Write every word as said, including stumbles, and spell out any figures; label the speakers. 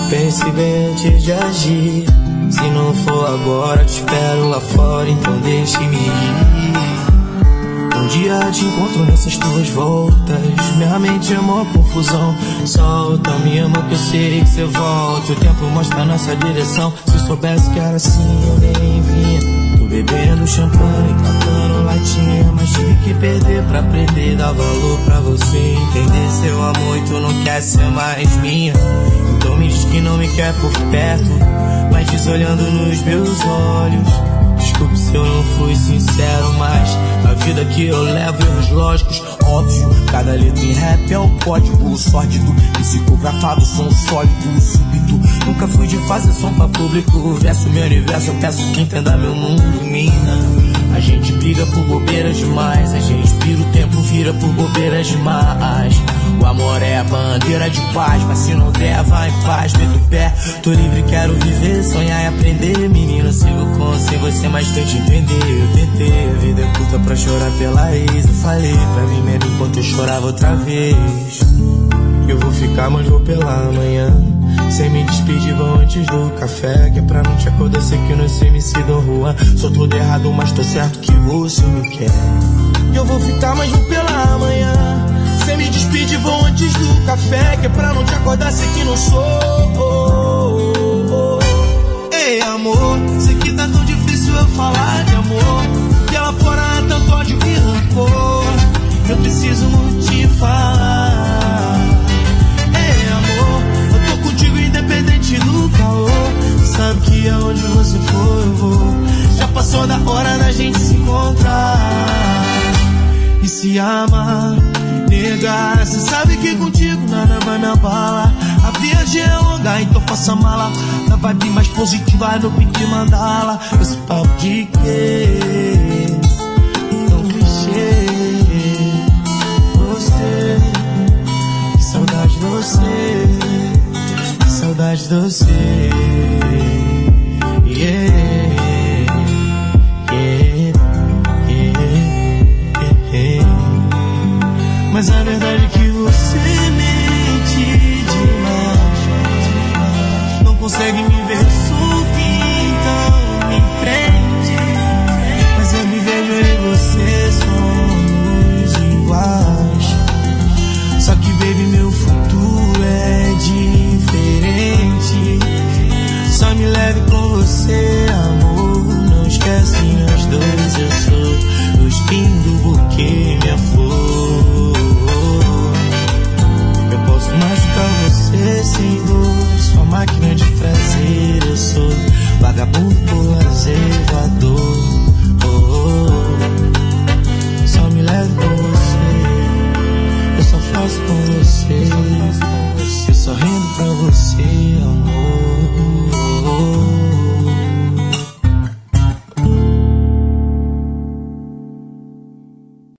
Speaker 1: Pense bem antes de agir. Se não for agora, te espero lá fora, então deixe-me ir. Um dia te encontro nessas tuas voltas. Minha mente é mó confusão. Solta, me ama que eu sei que cê volta. O tempo mostra a nossa direção. Se soubesse que era assim, eu nem vinha. Tô bebendo champanhe, catando latinha, mas tive que perder pra aprender. Dar valor pra você entender seu amor e tu não quer ser mais minha. Então me diz que não me quer por perto, mas diz olhando nos meus olhos. Desculpe se eu não fui sincero, mas a vida que eu levo, erros lógicos, óbvio. Cada letra em rap é um código sórdido, psicografado, som sólido, súbito. Nunca fui de fazer som pra público. Verso meu universo, eu peço que entenda meu mundo, mina. A gente briga por bobeiras demais, a gente pira o tempo, vira por bobeiras demais. O amor é a bandeira de paz, mas se não der, vai em paz, meta o pé. Tô livre, quero viver, sonhar e aprender. Menina, sigo com sem você, mas tô te entender. Eu tentei, a vida é curta pra chorar pela ex. Eu falei pra mim mesmo enquanto eu chorava outra vez. Eu vou ficar, mas vou pela manhã. Sem me despedir, vou antes do café, que é pra não te acordar, sei que não sei me se dou rua. Sou todo errado, mas tô certo que você me quer. Eu vou ficar, mas vou pela manhã. Sem me despedir, vou antes do café, que é pra não te acordar, sei que não sou. Ei, amor, sei que tá tão difícil eu falar de amor, que lá fora há tanto ódio e rancor. Eu preciso muito te falar. Ei, amor, eu tô contigo independente do calor. Sabe que aonde você for eu vou. Já passou da hora da gente se encontrar e se amar. Nega, cê sabe que contigo nada vai me abalar. A viagem é longa, então faça mala. Na vibe mais positiva, no pique mandala. Esse papo de quê? Tão clichê. Você, que saudade de você, que saudade de você. Yeah, yeah, yeah, yeah. Mas a verdade é que você mente demais. Não consegue me ver solto, então me prende. Mas eu me vejo em você, somos iguais. Só que, baby, meu futuro é diferente. Só me leve com você, amor. Não esquece nós dois, eu sou os pingos